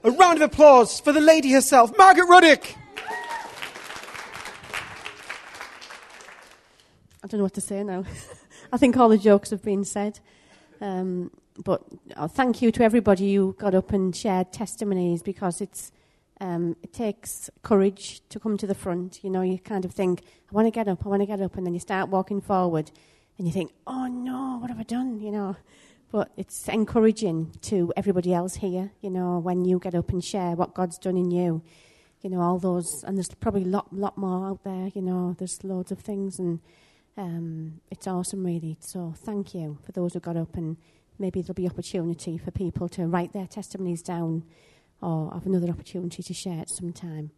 A round of applause for the lady herself, Margaret Ruddick. I don't know what to say now. I think all the jokes have been said. But thank you to everybody who got up and shared testimonies, because it takes courage to come to the front. You know, you kind of think, I want to get up, and then you start walking forward and you think, oh no, what have I done, you know. But it's encouraging to everybody else here, you know, when you get up and share what God's done in you. You know, all those, and there's probably a lot more out there, you know, there's loads of things, and it's awesome, really. So thank you for those who got up, and maybe there'll be opportunity for people to write their testimonies down or have another opportunity to share it sometime.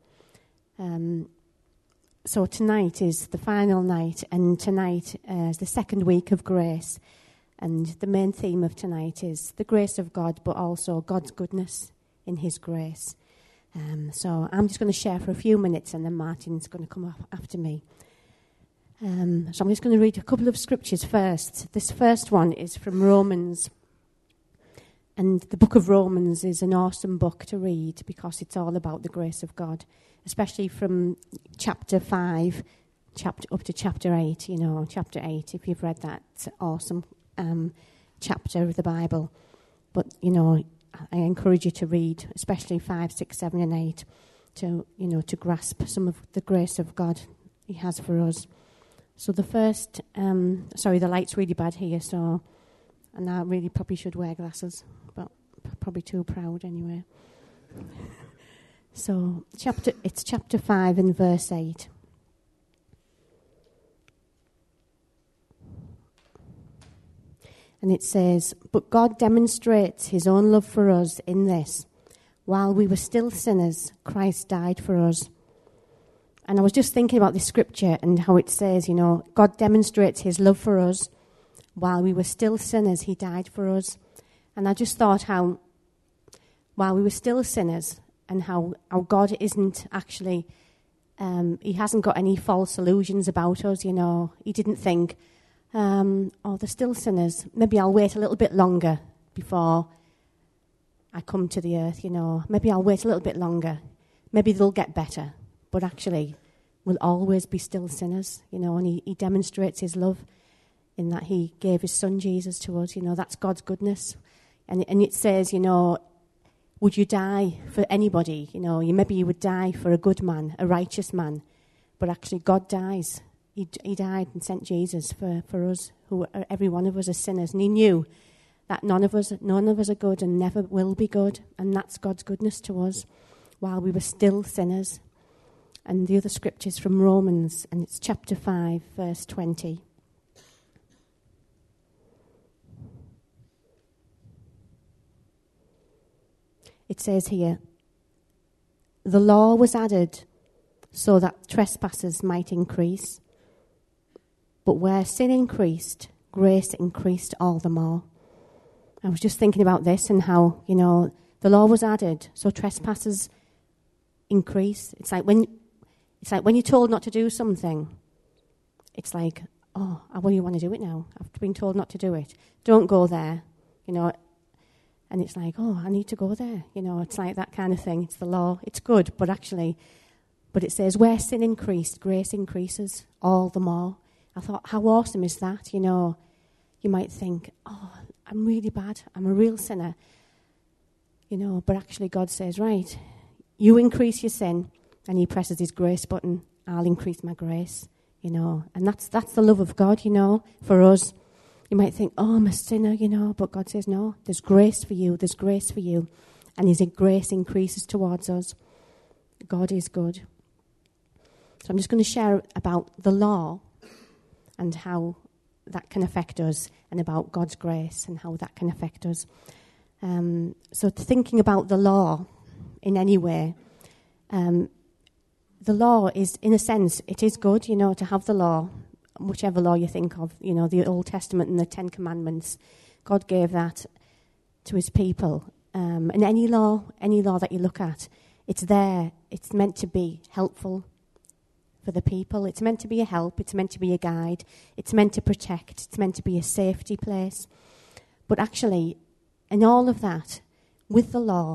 So tonight is the final night, and tonight is the second week of grace. And the main theme of tonight is the grace of God, but also God's goodness in his grace. So I'm just going to share for a few minutes, and then Martin's going to come up after me. So I'm just going to read a couple of scriptures first. This first one is from Romans. And the book of Romans is an awesome book to read, because it's all about the grace of God, especially from chapter 5 up to chapter 8. You know, chapter 8, if you've read that, it's an awesome chapter of the Bible. But, you know, I encourage you to read, especially 5, 6, 7, and 8, to, you know, to grasp some of the grace of God he has for us. So the first, sorry, the light's really bad here, so, and I really probably should wear glasses, but probably too proud anyway. So it's chapter 5 and verse 8. And it says, "But God demonstrates his own love for us in this: while we were still sinners, Christ died for us." And I was just thinking about this scripture and how it says, you know, God demonstrates his love for us. While we were still sinners, he died for us. And I just thought how, while we were still sinners, and how God isn't actually, he hasn't got any false illusions about us, you know. He didn't think, oh, they're still sinners. Maybe I'll wait a little bit longer before I come to the earth, you know. Maybe I'll wait a little bit longer. Maybe they'll get better. But actually, we'll always be still sinners, you know. And he demonstrates his love in that he gave his son Jesus to us, you know. That's God's goodness. And it says, you know, would you die for anybody? You know, maybe you would die for a good man, a righteous man. But actually, God dies. He died and sent Jesus for us, who every one of us are sinners. And he knew that none of us are good and never will be good. And that's God's goodness to us while we were still sinners. And the other scripture is from Romans, and it's chapter 5, verse 20. It says here, "The law was added so that trespassers might increase. But where sin increased, grace increased all the more." I was just thinking about this and how, you know, the law was added so trespassers increase. It's like when you're told not to do something, it's like, oh, I really want to do it now. I've been told not to do it. Don't go there, you know. And it's like, oh, I need to go there. You know, it's like that kind of thing. It's the law. It's good, but it says where sin increased, grace increases all the more. I thought, how awesome is that? You know, you might think, oh, I'm really bad. I'm a real sinner. You know, but actually God says, right, you increase your sin, and he presses his grace button. I'll increase my grace, you know. And that's the love of God, you know, for us. You might think, oh, I'm a sinner, you know, but God says, no, there's grace for you, there's grace for you. And his grace increases towards us. God is good. So I'm just going to share about the law and how that can affect us, and about God's grace and how that can affect us. So thinking about the law in any way, the law is, in a sense, it is good, you know, to have the law. Whichever law you think of, you know, the Old Testament and the Ten Commandments, God gave that to his people. And any law that you look at, it's there. It's meant to be helpful for the people. It's meant to be a help. It's meant to be a guide. It's meant to protect. It's meant to be a safety place. But actually, in all of that, with the law,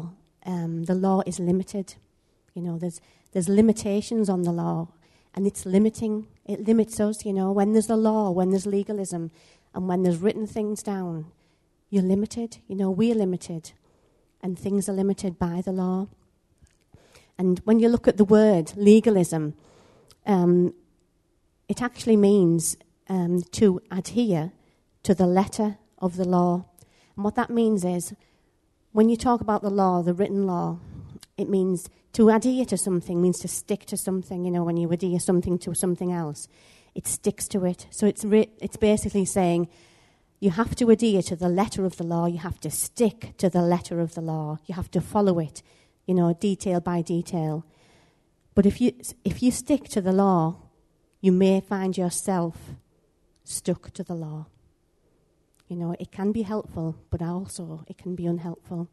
the law is limited. You know, there's limitations on the law, and it's limiting. It limits us, you know. When there's a law, when there's legalism, and when there's written things down, you're limited. You know, we're limited, and things are limited by the law. And when you look at the word legalism, it actually means to adhere to the letter of the law. And what that means is, when you talk about the law, the written law, it means to adhere to something, means to stick to something. You know, when you adhere something to something else, it sticks to it. So it's basically saying you have to adhere to the letter of the law. You have to stick to the letter of the law. You have to follow it, you know, detail by detail. But if you stick to the law, you may find yourself stuck to the law. You know, it can be helpful, but also it can be unhelpful.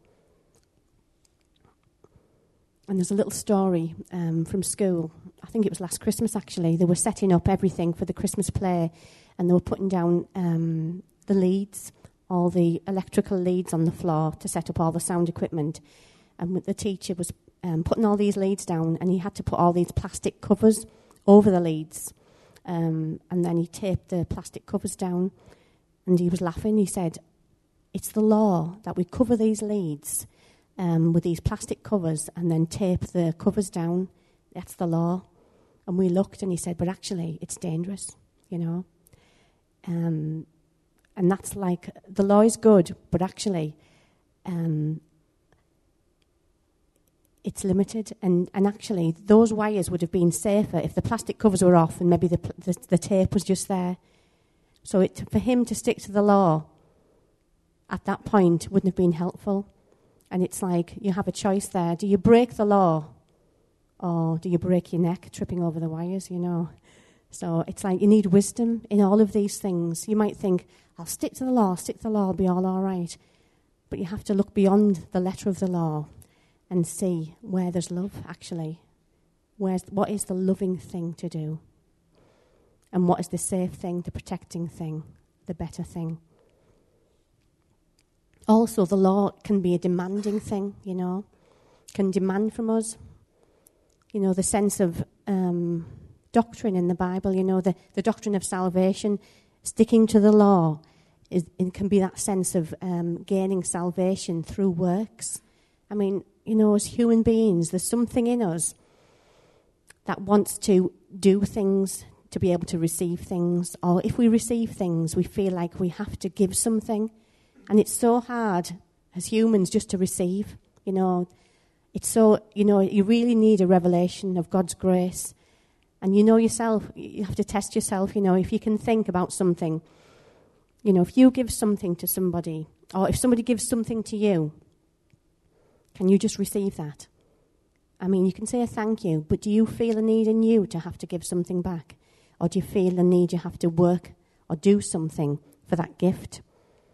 And there's a little story from school. I think it was last Christmas, actually. They were setting up everything for the Christmas play, and they were putting down the leads, all the electrical leads on the floor to set up all the sound equipment. And the teacher was putting all these leads down, and he had to put all these plastic covers over the leads. And then he taped the plastic covers down, and he was laughing. He said, "It's the law that we cover these leads with these plastic covers and then tape the covers down. That's the law." And we looked, and he said, "But actually, it's dangerous, you know." And that's like, the law is good, but actually it's limited. And actually, those wires would have been safer if the plastic covers were off and maybe the tape was just there. So for him to stick to the law at that point wouldn't have been helpful. And it's like, you have a choice there. Do you break the law, or do you break your neck tripping over the wires, you know? So it's like, you need wisdom in all of these things. You might think, I'll stick to the law, I'll be all right. But you have to look beyond the letter of the law and see where there's love, actually. What is the loving thing to do? And what is the safe thing, the protecting thing, the better thing? Also, the law can be a demanding thing, you know, can demand from us. You know, the sense of doctrine in the Bible, you know, the doctrine of salvation, sticking to the law, it can be that sense of gaining salvation through works. I mean, you know, as human beings, there's something in us that wants to do things to be able to receive things. Or if we receive things, we feel like we have to give something. And it's so hard as humans just to receive, you know. It's so, you know, you really need a revelation of God's grace. And you know yourself, you have to test yourself, you know, if you can think about something. You know, if you give something to somebody, or if somebody gives something to you, can you just receive that? I mean, you can say a thank you, but do you feel a need in you to have to give something back? Or do you feel the need you have to work or do something for that gift?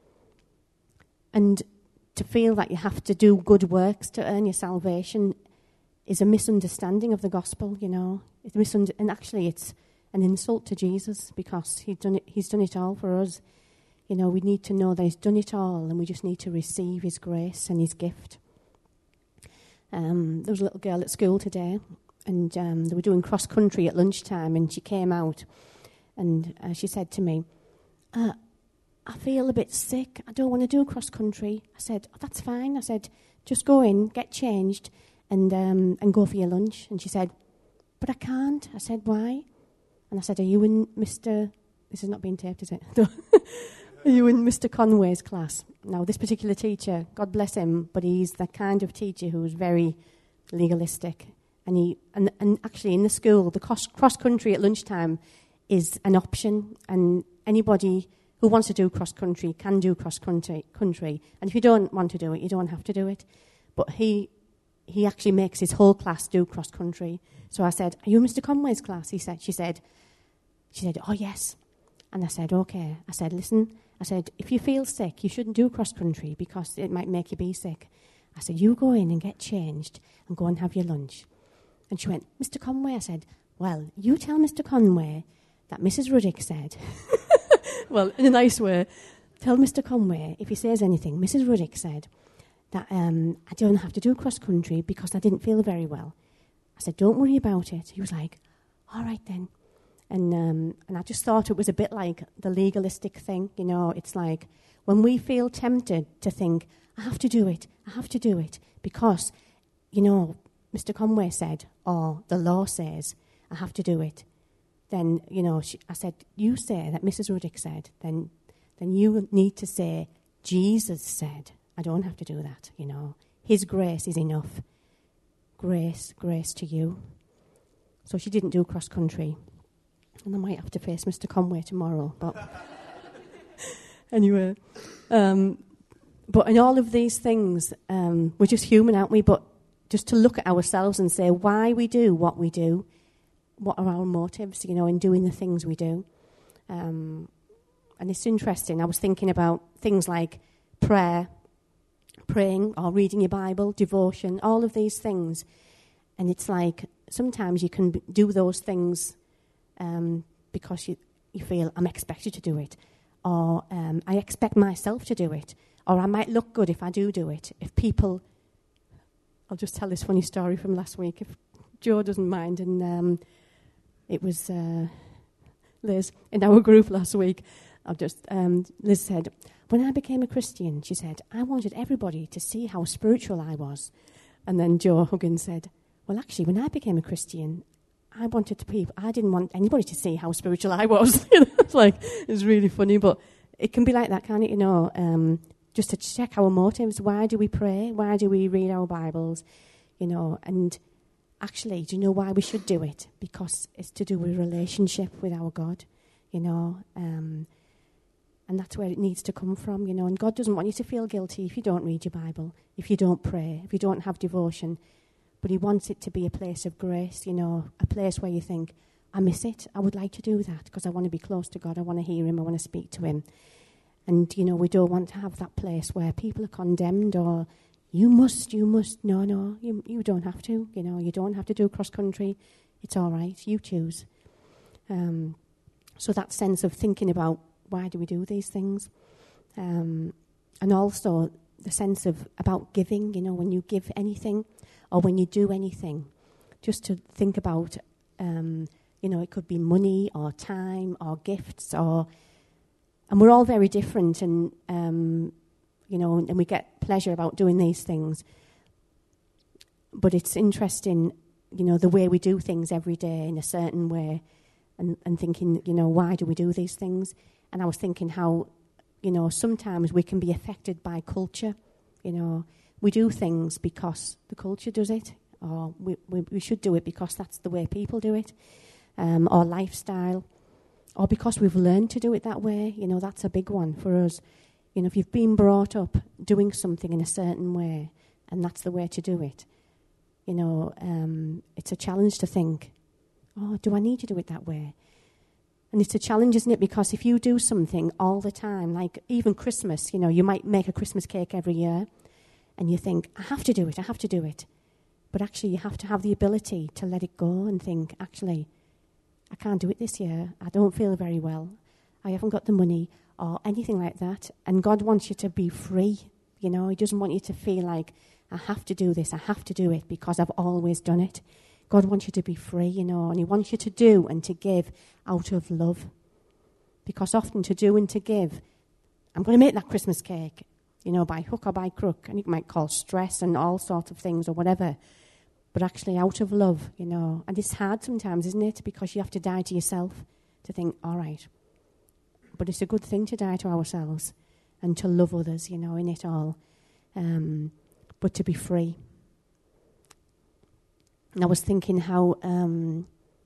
And to feel that you have to do good works to earn your salvation is a misunderstanding of the gospel, you know. And actually it's an insult to Jesus, because he's done it all for us. You know, we need to know that he's done it all, and we just need to receive his grace and his gift. There was a little girl at school today, and they were doing cross-country at lunchtime, and she came out, and she said to me, I feel a bit sick. I don't want to do cross-country. I said, "Oh, that's fine." I said, "Just go in, get changed, and go for your lunch." And she said, "But I can't." I said, "Why?" And I said, "Are you in Mr..." This is not being taped, is it? "Are you in Mr. Conway's class?" Now, this particular teacher, God bless him, but he's the kind of teacher who is very legalistic. And actually in the school, the cross-country at lunchtime is an option, and anybody who wants to do cross-country can do cross-country. And if you don't want to do it, you don't have to do it. But he actually makes his whole class do cross-country. So I said, "Are you in Mr. Conway's class?" She said, "Oh, yes." And I said, "Okay." I said, "Listen," I said, "if you feel sick, you shouldn't do cross-country because it might make you be sick." I said, "You go in and get changed and go and have your lunch." And she went, "Mr. Conway," I said, "Well, you tell Mr. Conway that Mrs. Ruddick said," well, in a nice way, "Tell Mr. Conway, if he says anything, Mrs. Ruddick said that I don't have to do cross-country because I didn't feel very well. I said, don't worry about it. He was like, all right then. And I just thought it was a bit like the legalistic thing. You know, it's like when we feel tempted to think, I have to do it because, you know, Mr. Conway said, or the law says, I have to do it. Then, you know, I said, you say that Mrs. Ruddick said, then you need to say, Jesus said, I don't have to do that, you know. His grace is enough. Grace to you. So she didn't do cross-country. And I might have to face Mr. Conway tomorrow. But anyway. But in all of these things, we're just human, aren't we? But just to look at ourselves and say why we do what we do, what are our motives, you know, in doing the things we do. And it's interesting. I was thinking about things like praying or reading your Bible, devotion, all of these things. And it's like sometimes you can do those things because you feel I'm expected to do it, or I expect myself to do it, or I might look good if I do it. If people, I'll just tell this funny story from last week, if Joe doesn't mind, and it was Liz in our group last week. Liz said, when I became a Christian, she said, I wanted everybody to see how spiritual I was. And then Joe Huggins said, well, actually, when I became a Christian, I didn't want anybody to see how spiritual I was. It's really funny, but it can be like that, can't it? You know, just to check our motives. Why do we pray? Why do we read our Bibles? You know, and actually, do you know why we should do it? Because it's to do with relationship with our God, you know, and that's where it needs to come from, you know. And God doesn't want you to feel guilty if you don't read your Bible, if you don't pray, if you don't have devotion. But he wants it to be a place of grace, you know, a place where you think, I miss it. I would like to do that because I want to be close to God. I want to hear him. I want to speak to him. And, you know, we don't want to have that place where people are condemned or you must. No, you don't have to. You know, you don't have to do cross-country. It's all right. You choose. So that sense of thinking about why do we do these things? And also the sense of about giving, you know, when you give anything or when you do anything, just to think about, you know, it could be money or time or gifts and we're all very different and, you know, and we get pleasure about doing these things. But it's interesting, you know, the way we do things every day in a certain way and thinking, you know, why do we do these things? And I was thinking how, you know, sometimes we can be affected by culture. You know, we do things because the culture does it, or we should do it because that's the way people do it, or lifestyle, or because we've learned to do it that way. You know, that's a big one for us. You know, if you've been brought up doing something in a certain way, and that's the way to do it, you know, it's a challenge to think, oh, do I need to do it that way? And it's a challenge, isn't it? Because if you do something all the time, like even Christmas, you know, you might make a Christmas cake every year and you think, I have to do it. But actually you have to have the ability to let it go and think, actually, I can't do it this year. I don't feel very well. I haven't got the money or anything like that. And God wants you to be free. You know, he doesn't want you to feel like, I have to do this, I have to do it because I've always done it. God wants you to be free, you know, and he wants you to do and to give out of love. Because often to do and to give, I'm going to make that Christmas cake, you know, by hook or by crook. And you might call stress and all sorts of things or whatever. But actually out of love, you know. And it's hard sometimes, isn't it? Because you have to die to yourself to think, all right. But it's a good thing to die to ourselves and to love others, you know, in it all. But to be free. And I was thinking how in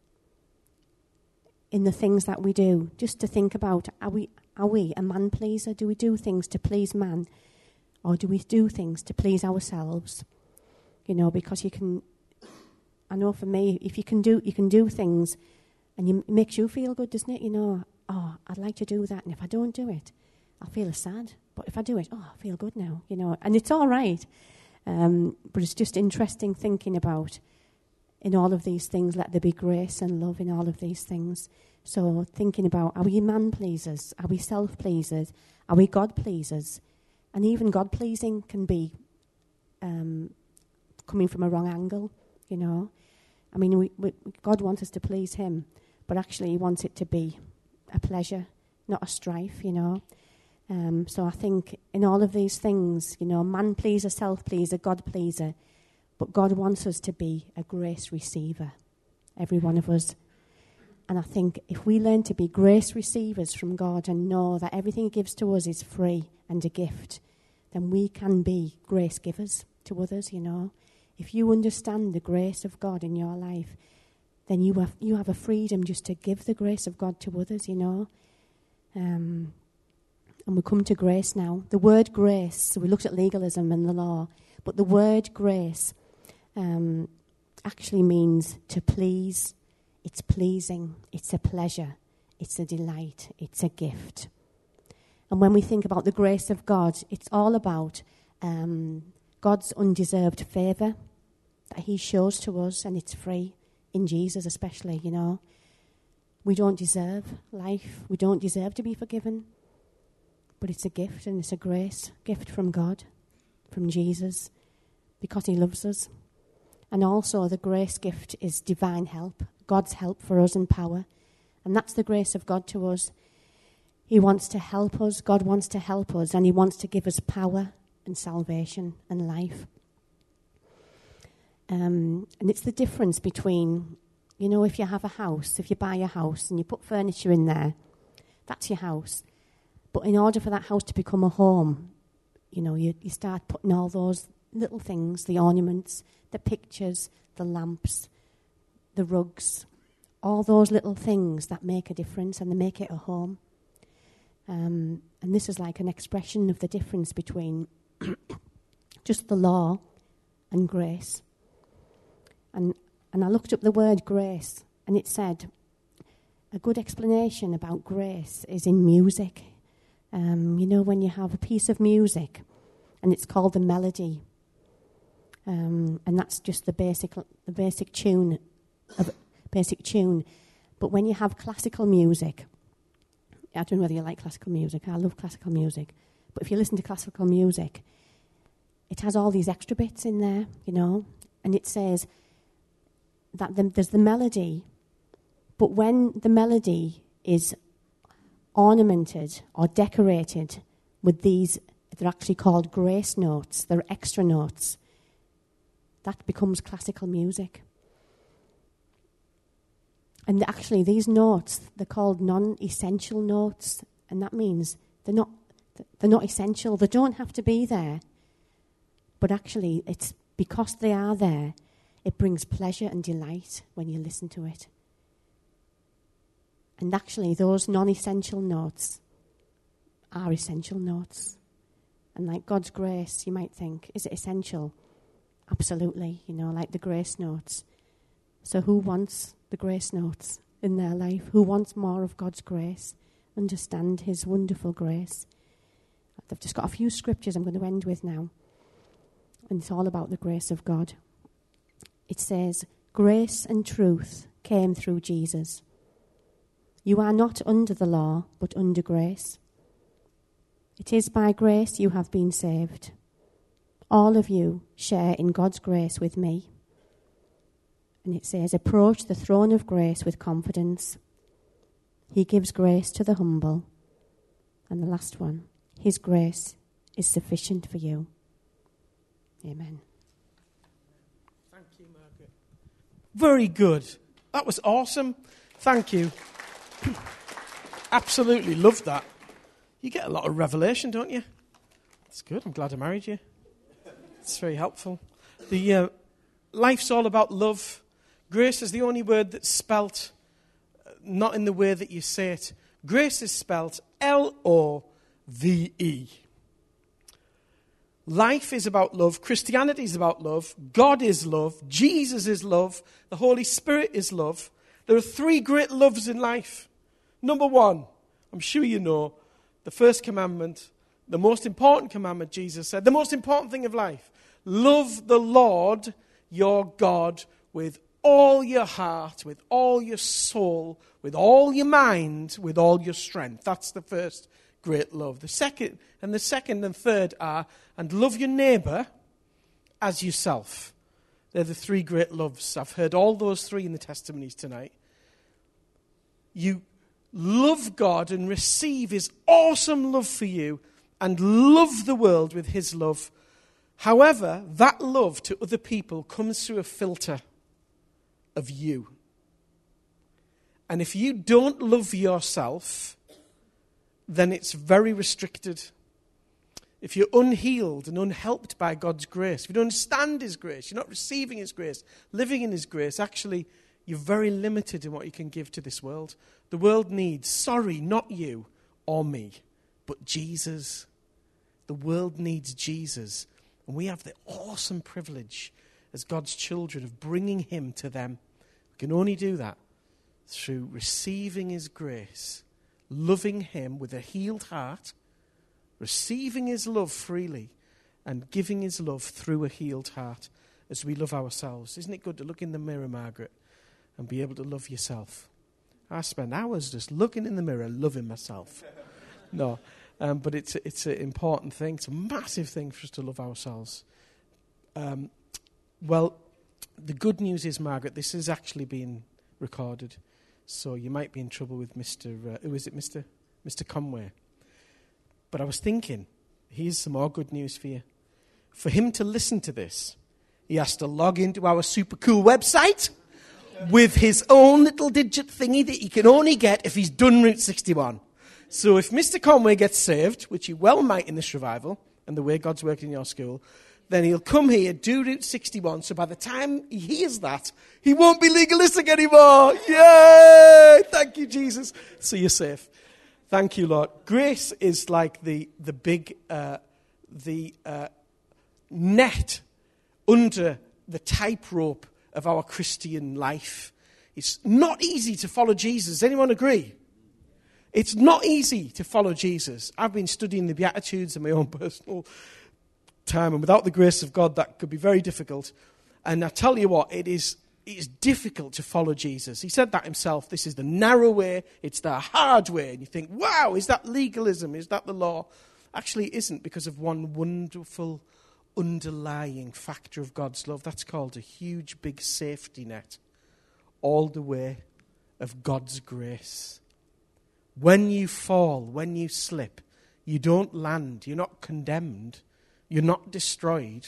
the things that we do, just to think about, are we a man pleaser? Do we do things to please man? Or do we do things to please ourselves? You know, because I know for me, if you can do things and it makes you feel good, doesn't it? You know, oh, I'd like to do that. And if I don't do it, I'll feel sad. But if I do it, oh, I feel good now, you know. And it's all right. But it's just interesting thinking about, in all of these things, let there be grace and love in all of these things. So thinking about, are we man-pleasers? Are we self-pleasers? Are we God-pleasers? And even God-pleasing can be coming from a wrong angle, you know. I mean, God wants us to please him, but actually he wants it to be a pleasure, not a strife, you know. So I think in all of these things, you know, man pleaser, self pleaser, God pleaser, but God wants us to be a grace receiver, every one of us. And I think if we learn to be grace receivers from God and know that everything he gives to us is free and a gift, then we can be grace givers to others, you know. If you understand the grace of God in your life, then you have a freedom just to give the grace of God to others, you know. And we come to grace now. The word grace, so we looked at legalism and the law, but the word grace actually means to please. It's pleasing, it's a pleasure, it's a delight, it's a gift. And when we think about the grace of God, it's all about God's undeserved favour that he shows to us, and it's free in Jesus especially, you know. We don't deserve life, we don't deserve to be forgiven, but it's a gift, and it's a grace gift from God, from Jesus, because he loves us. And also the grace gift is divine help, God's help for us and power. And that's the grace of God to us. He wants to help us, God wants to help us, and he wants to give us power and salvation and life. And it's the difference between, you know, if you have a house, if you buy a house and you put furniture in there, that's your house. But in order for that house to become a home, you know, you start putting all those little things, the ornaments, the pictures, the lamps, the rugs, all those little things that make a difference and they make it a home. And this is like an expression of the difference between just the law and grace. And I looked up the word grace, and it said a good explanation about grace is in music. You know, when you have a piece of music, and it's called the melody, and that's just the basic tune. But when you have classical music, I don't know whether you like classical music. I love classical music. But if you listen to classical music, it has all these extra bits in there, you know. And it says that there's the melody, but when the melody is ornamented or decorated with these, they're actually called grace notes, they're extra notes, that becomes classical music. And actually these notes, they're called non-essential notes, and that means they're not essential. They don't have to be there. But actually, it's because they are there, it brings pleasure and delight when you listen to it. And actually, those non-essential notes are essential notes. And like God's grace, you might think, is it essential? Absolutely, you know, like the grace notes. So who wants the grace notes in their life? Who wants more of God's grace? Understand his wonderful grace. I've just got a few scriptures I'm going to end with now. And it's all about the grace of God. It says, grace and truth came through Jesus. You are not under the law, but under grace. It is by grace you have been saved. All of you share in God's grace with me. And it says, approach the throne of grace with confidence. He gives grace to the humble. And the last one, his grace is sufficient for you. Amen. Thank you, Margaret. Very good. That was awesome. Thank you. Absolutely loved that. You get a lot of revelation, don't you? That's good. I'm glad I married you. It's very helpful. The life's all about love. Grace is the only word that's spelt not in the way that you say it. Grace is spelt Love. Life is about love. Christianity is about love. God is love. Jesus is love. The Holy Spirit is love. There are three great loves in life. Number one, I'm sure you know, the first commandment, the most important commandment, Jesus said, the most important thing of life. Love the Lord your God with all your heart, with all your soul, with all your mind, with all your strength. That's the first great love. The second and third are, and love your neighbour as yourself. They're the three great loves. I've heard all those three in the testimonies tonight. You love God and receive his awesome love for you and love the world with his love. However, that love to other people comes through a filter of you. And if you don't love yourself, then it's very restricted. If you're unhealed and unhelped by God's grace, if you don't understand his grace, you're not receiving his grace, living in his grace, actually, you're very limited in what you can give to this world. The world needs, not you or me, but Jesus. The world needs Jesus. And we have the awesome privilege as God's children of bringing him to them. We can only do that through receiving his grace, loving him with a healed heart, receiving his love freely, and giving his love through a healed heart as we love ourselves. Isn't it good to look in the mirror, Margaret, and be able to love yourself? I spend hours just looking in the mirror, loving myself. No, but it's an important thing. It's a massive thing for us to love ourselves. Well, the good news is, Margaret, this is actually being recorded. So you might be in trouble with Mr. Conway. But I was thinking, here's some more good news for you. For him to listen to this, he has to log into our super cool website with his own little digit thingy that he can only get if he's done Route 61. So if Mr. Conway gets saved, which he well might in this revival, and the way God's working in your school, then he'll come here, do Route 61, so by the time he hears that, he won't be legalistic anymore. Yay! Thank you, Jesus. So you're safe. Thank you, Lord. Grace is like the big net under the tightrope of our Christian life. It's not easy to follow Jesus. Does anyone agree? It's not easy to follow Jesus. I've been studying the Beatitudes in my own personal time, and without the grace of God, that could be very difficult. And I tell you what, it is difficult to follow Jesus. He said that himself. This is the narrow way. It's the hard way. And you think, wow, is that legalism? Is that the law? Actually, it isn't, because of one wonderful underlying factor of God's love. That's called a huge, big safety net. All the way of God's grace. When you fall, when you slip, you don't land. You're not condemned. You're not destroyed.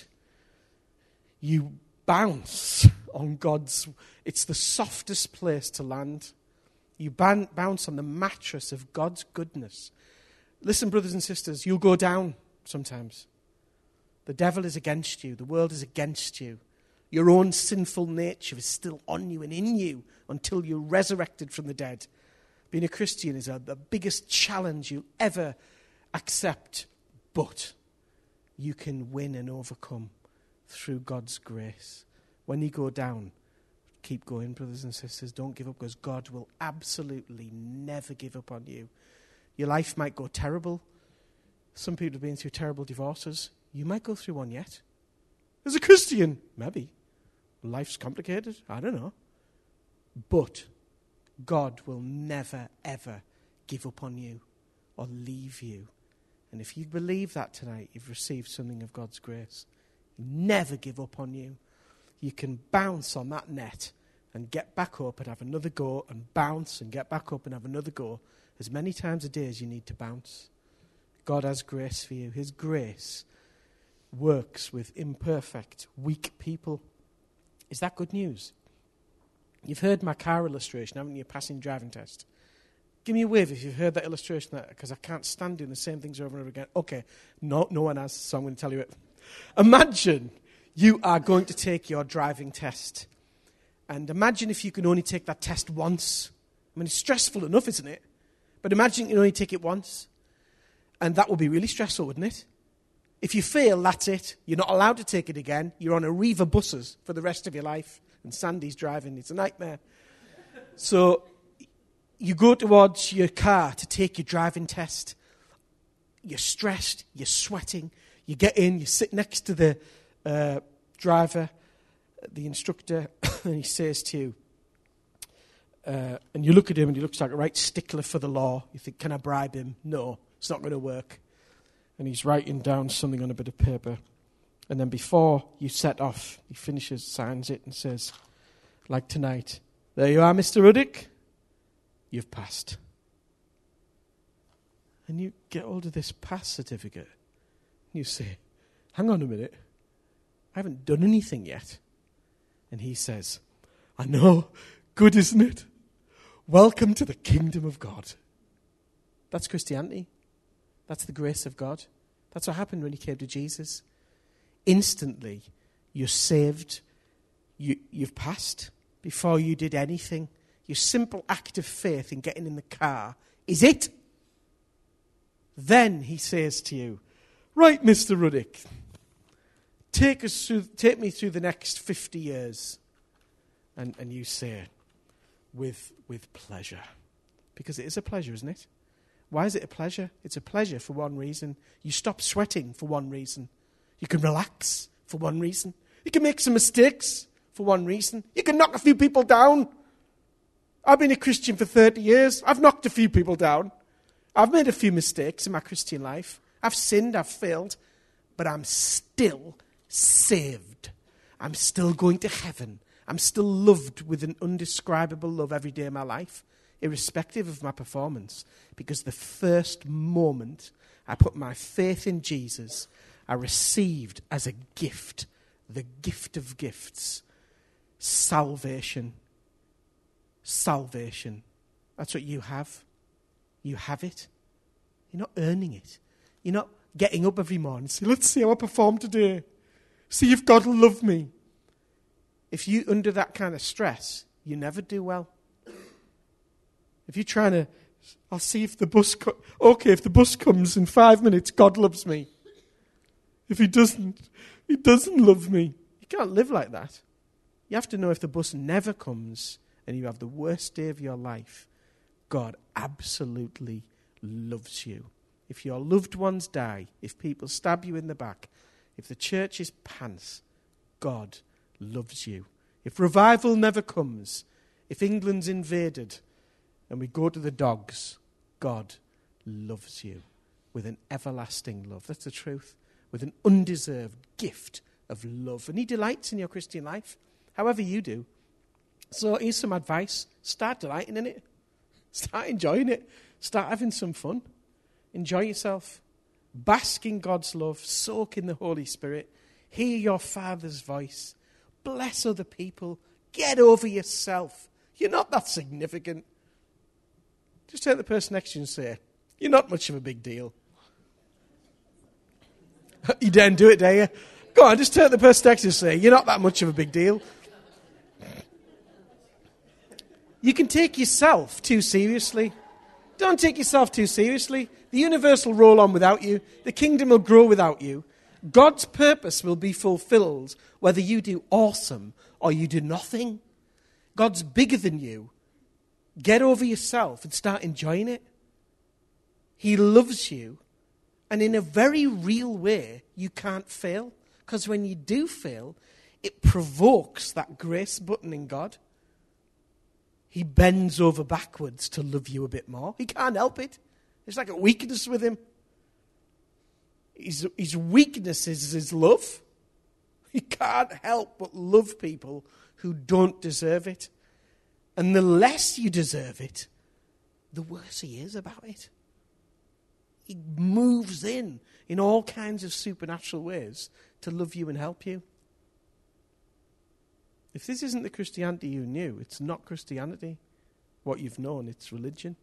You bounce on God's... It's the softest place to land. You bounce on the mattress of God's goodness. Listen, brothers and sisters, you'll go down sometimes. The devil is against you. The world is against you. Your own sinful nature is still on you and in you until you're resurrected from the dead. Being a Christian is the biggest challenge you'll ever accept. But you can win and overcome through God's grace. When you go down, keep going, brothers and sisters. Don't give up, because God will absolutely never give up on you. Your life might go terrible. Some people have been through terrible divorces. You might go through one yet. As a Christian, maybe. Life's complicated. I don't know. But God will never, ever give up on you or leave you. And if you believe that tonight, you've received something of God's grace. He'll never give up on you. You can bounce on that net and get back up and have another go, and bounce and get back up and have another go, as many times a day as you need to bounce. God has grace for you. His grace works with imperfect, weak people. Is that good news? You've heard my car illustration, haven't you? Passing driving test. Give me a wave if you've heard that illustration, because I can't stand doing the same things over and over again. Okay, no one has, so I'm going to tell you it. Imagine you are going to take your driving test. And imagine if you can only take that test once. I mean, it's stressful enough, isn't it? But imagine you can only take it once. And that would be really stressful, wouldn't it? If you fail, that's it. You're not allowed to take it again. You're on a reeve of buses for the rest of your life. And Sandy's driving. It's a nightmare. So you go towards your car to take your driving test. You're stressed. You're sweating. You get in. You sit next to the driver, the instructor, and he says to you, and you look at him and he looks like a right stickler for the law. You think, can I bribe him? No, it's not going to work. And he's writing down something on a bit of paper. And then before you set off, he finishes, signs it, and says, like tonight, there you are, Mr. Ruddick. You've passed. And you get hold of this pass certificate. And you say, hang on a minute. I haven't done anything yet. And he says, I know. Good, isn't it? Welcome to the kingdom of God. That's Christianity. That's the grace of God. That's what happened when you came to Jesus. Instantly, you're saved. You've passed before you did anything. Your simple act of faith in getting in the car is it. Then he says to you, right, Mr. Ruddick, take me through the next 50 years. And you say, with pleasure. Because it is a pleasure, isn't it? Why is it a pleasure? It's a pleasure for one reason. You stop sweating for one reason. You can relax for one reason. You can make some mistakes for one reason. You can knock a few people down. I've been a Christian for 30 years. I've knocked a few people down. I've made a few mistakes in my Christian life. I've sinned, I've failed, but I'm still saved. I'm still going to heaven. I'm still loved with an indescribable love every day of my life, irrespective of my performance. Because the first moment I put my faith in Jesus, I received as a gift, the gift of gifts, salvation. Salvation. That's what you have. You have it. You're not earning it. You're not getting up every morning and saying, let's see how I perform today. See if God will love me. If you're under that kind of stress, you never do well. If you're trying to, I'll see if the bus, if the bus comes in 5 minutes, God loves me. If he doesn't love me. You can't live like that. You have to know if the bus never comes and you have the worst day of your life, God absolutely loves you. If your loved ones die, if people stab you in the back, if the church is pants, God loves you. If revival never comes, if England's invaded and we go to the dogs, God loves you with an everlasting love. That's the truth. With an undeserved gift of love. And he delights in your Christian life, however you do. So here's some advice. Start delighting in it. Start enjoying it. Start having some fun. Enjoy yourself. Bask in God's love. Soak in the Holy Spirit. Hear your Father's voice. Bless other people. Get over yourself. You're not that significant. Just turn to the person next to you and say, you're not much of a big deal. You daren't do it, dare you? Go on, just turn to the person next to you and say, you're not that much of a big deal. You can take yourself too seriously. Don't take yourself too seriously. The universe will roll on without you. The kingdom will grow without you. God's purpose will be fulfilled whether you do awesome or you do nothing. God's bigger than you. Get over yourself and start enjoying it. He loves you. And in a very real way, you can't fail. Because when you do fail, it provokes that grace button in God. He bends over backwards to love you a bit more. He can't help it. It's like a weakness with him. His weakness is his love. He can't help but love people who don't deserve it. And the less you deserve it, the worse he is about it. He moves in all kinds of supernatural ways to love you and help you. If this isn't the Christianity you knew, it's not Christianity. What you've known, it's religion.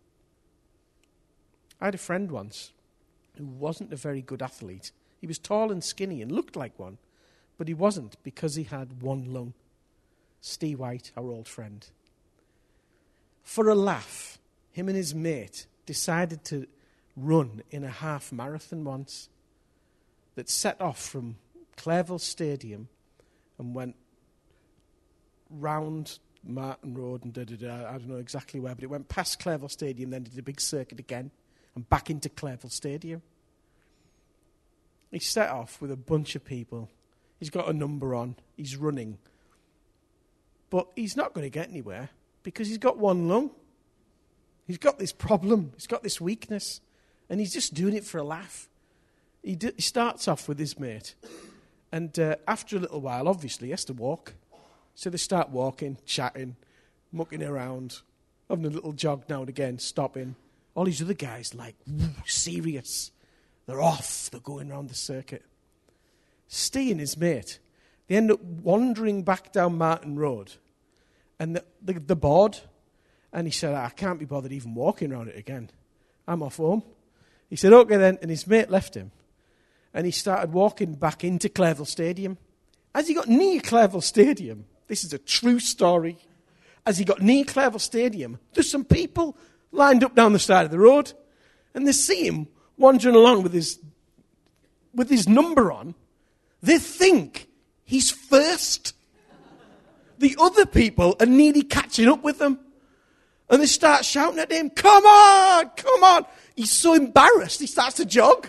I had a friend once who wasn't a very good athlete. He was tall and skinny and looked like one, but he wasn't because he had one lung. Steve White, our old friend. For a laugh, him and his mate decided to run in a half marathon once that set off from Clairville Stadium and went round Martin Road and I don't know exactly where, but it went past Clairville Stadium, then did a big circuit again and back into Clairville Stadium. He set off with a bunch of people. He's got a number on. He's running. But he's not going to get anywhere because he's got one lung. He's got this problem. He's got this weakness. And he's just doing it for a laugh. He starts off with his mate. And after a little while, obviously, he has to walk. So they start walking, chatting, mucking around, having a little jog now and again, stopping. All these other guys, like, serious. They're off. They're going around the circuit. Steve and his mate, they end up wandering back down Martin Road. And they're bored. And he said, I can't be bothered even walking around it again. I'm off home. He said, okay then. And his mate left him. And he started walking back into Clairville Stadium. As he got near Clairville Stadium, this is a true story. As he got near Clairville Stadium, there's some people lined up down the side of the road. And they see him wandering along with his number on. They think he's first. The other people are nearly catching up with them. And they start shouting at him, come on, come on. He's so embarrassed, he starts to jog.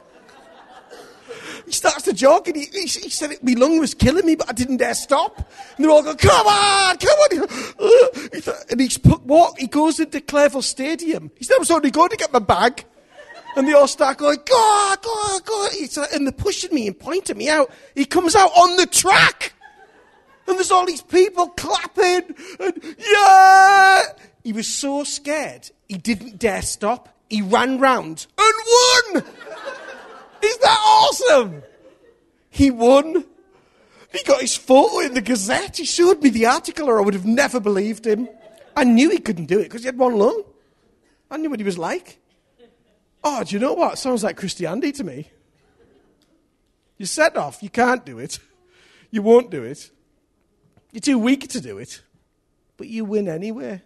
And he said, my lung was killing me, but I didn't dare stop. And they're all going, come on, come on. And he goes into Clairville Stadium. He said, I was only going to get my bag. And they all start going, go on, go on, go on. And they're pushing me and pointing me out. He comes out on the track. And there's all these people clapping. And yeah! He was so scared, he didn't dare stop. He ran round and won! Is that awesome? He won. He got his photo in the Gazette. He showed me the article or I would have never believed him. I knew he couldn't do it because he had one lung. I knew what he was like. Oh, do you know what? Sounds like Christianity to me. You set off. You can't do it. You won't do it. You're too weak to do it. But you win anyway.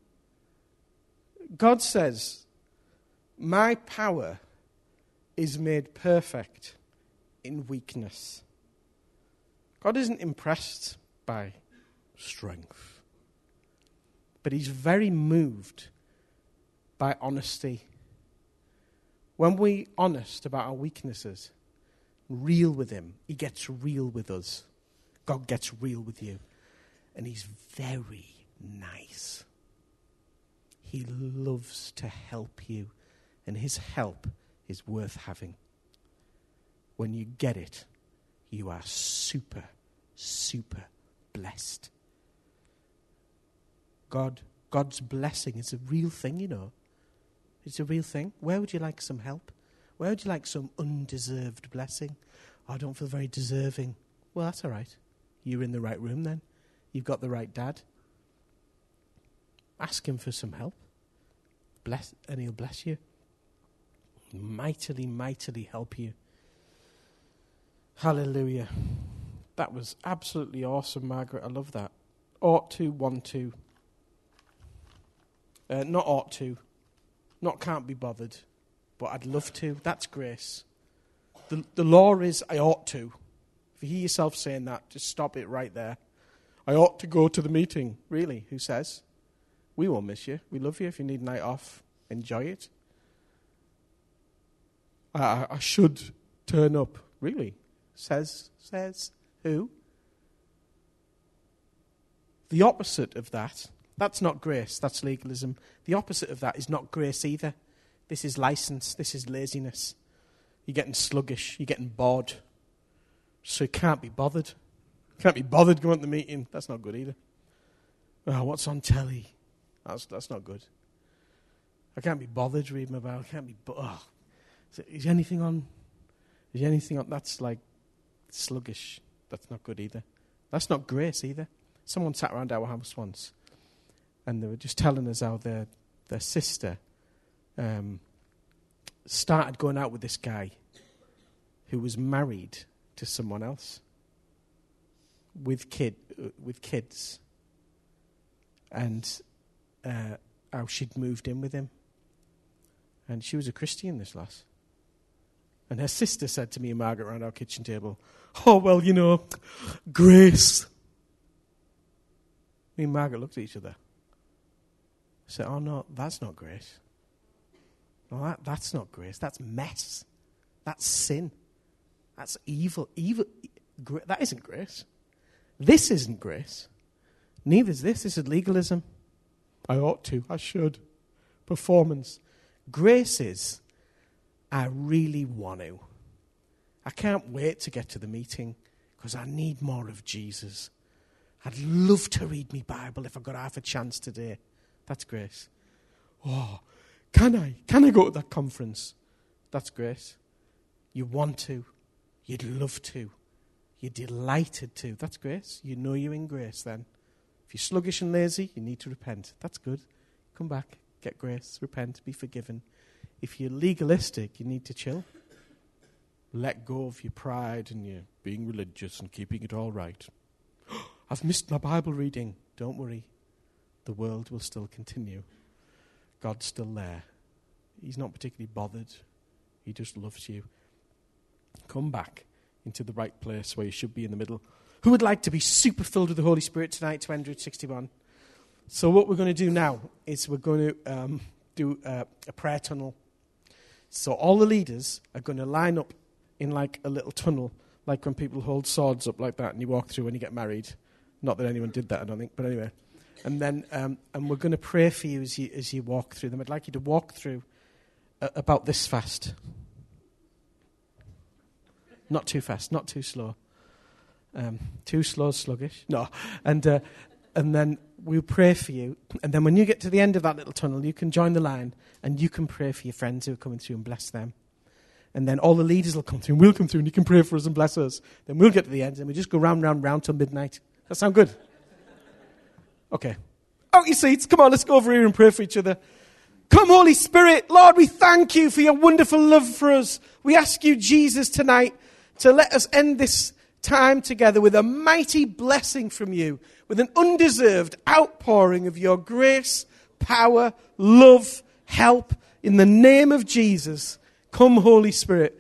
God says, my power is made perfect in weakness. God isn't impressed by strength. But he's very moved by honesty. When we're honest about our weaknesses, real with him, he gets real with us. God gets real with you. And he's very nice. He loves to help you. And his help is worth having. When you get it, you are super, super blessed. God's blessing is a real thing, you know. It's a real thing. Where would you like some help? Where would you like some undeserved blessing? Oh, I don't feel very deserving. Well, that's all right. You're in the right room then. You've got the right dad. Ask him for some help. And he'll bless you. Mightily, mightily help you. Hallelujah. That was absolutely awesome, Margaret. I love that. Ought to, want to. Not ought to. Not can't be bothered. But I'd love to. That's grace. The law is I ought to. If you hear yourself saying that, just stop it right there. I ought to go to the meeting. Really? Who says? We won't miss you. We love you. If you need a night off, enjoy it. I should turn up. Really? Says who? The opposite of that's not grace. That's legalism. The opposite of that is not grace either. This is license. This is laziness. You're getting sluggish. You're getting bored. So you can't be bothered. Can't be bothered going to the meeting. That's not good either. Oh, what's on telly? That's not good. I can't be bothered reading my Bible. I can't be is anything on? Is anything on? That's like sluggish. That's not good either. That's not grace either. Someone sat around our house once, and they were just telling us how their sister started going out with this guy who was married to someone else with kids, and how she'd moved in with him, and she was a Christian, this lass. And her sister said to me and Margaret around our kitchen table, oh, well, you know, grace. Me and Margaret looked at each other. I said, oh, no, that's not grace. No, that's not grace. That's mess. That's sin. That's evil. That isn't grace. This isn't grace. Neither is this. This is legalism. I ought to. I should. Performance. Grace is, I really want to. I can't wait to get to the meeting because I need more of Jesus. I'd love to read my Bible if I got half a chance today. That's grace. Oh, can I? Can I go to that conference? That's grace. You want to. You'd love to. You're delighted to. That's grace. You know you're in grace then. If you're sluggish and lazy, you need to repent. That's good. Come back, get grace, repent, be forgiven. If you're legalistic, you need to chill. Let go of your pride and your being religious and keeping it all right. I've missed my Bible reading. Don't worry. The world will still continue. God's still there. He's not particularly bothered. He just loves you. Come back into the right place where you should be in the middle. Who would like to be super filled with the Holy Spirit tonight, 261? So what we're going to do now is we're going to do a prayer tunnel. So all the leaders are going to line up in like a little tunnel, like when people hold swords up like that and you walk through when you get married. Not that anyone did that, I don't think, but anyway. And then and we're going to pray for you as you walk through them. I'd like you to walk through about this fast. Not too fast, not too slow. Too slow, sluggish. No. And then we'll pray for you. And then when you get to the end of that little tunnel, you can join the line and you can pray for your friends who are coming through and bless them. And then all the leaders will come through and we'll come through and you can pray for us and bless us. Then we'll get to the end and we just go round till midnight. That sound good? Okay. Out your seats. Come on, let's go over here and pray for each other. Come, Holy Spirit. Lord, we thank you for your wonderful love for us. We ask you, Jesus, tonight to let us end this time together with a mighty blessing from you, with an undeserved outpouring of your grace, power, love, help. In the name of Jesus, come, Holy Spirit.